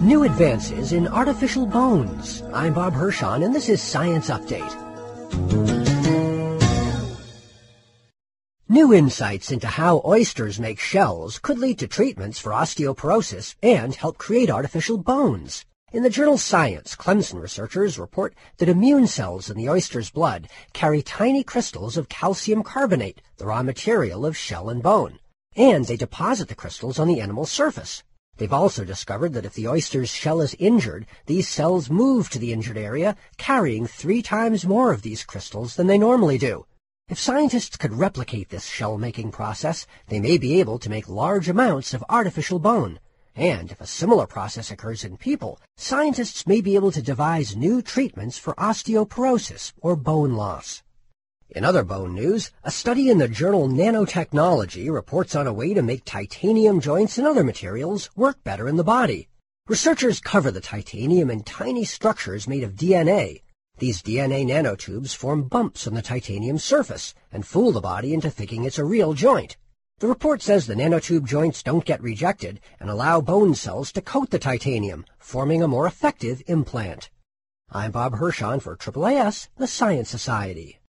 New advances in artificial bones. I'm Bob Hirschon, and this is Science Update. New insights into how oysters make shells could lead to treatments for osteoporosis and help create artificial bones. In the journal Science, Clemson researchers report that immune cells in the oyster's blood carry tiny crystals of calcium carbonate, the raw material of shell and bone, and they deposit the crystals on the animal's surface. They've also discovered that if the oyster's shell is injured, these cells move to the injured area, carrying 3 times more of these crystals than they normally do. If scientists could replicate this shell-making process, they may be able to make large amounts of artificial bone. And if a similar process occurs in people, scientists may be able to devise new treatments for osteoporosis or bone loss. In other bone news, a study in the journal Nanotechnology reports on a way to make titanium joints and other materials work better in the body. Researchers cover the titanium in tiny structures made of DNA. These DNA nanotubes form bumps on the titanium surface and fool the body into thinking it's a real joint. The report says the nanotube joints don't get rejected and allow bone cells to coat the titanium, forming a more effective implant. I'm Bob Hirschon for AAAS, the Science Society.